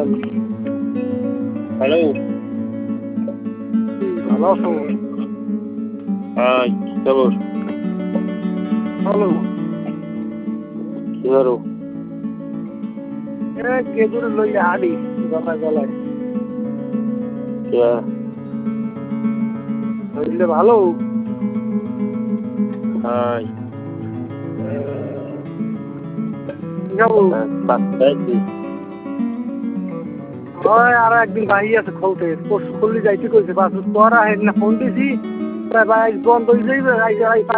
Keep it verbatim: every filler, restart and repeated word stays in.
Hello, ভালো আছো? হ্যাঁ কি খবর? ভালো। কি করো? এ গেদুর লইয়া হাঁড়ি গলায় গলায় কে? ধরলে ভালো। হ্যাঁ কি খাবো? পাঁচটায় ওই আরো একদিন বাহি আছে খুলতে, পরশু খুললে যাইতে কইছে, বাস তোরা হেন না ফোন দিছি, প্রায় বাইশ বন্ধ হয়ে যাইবে।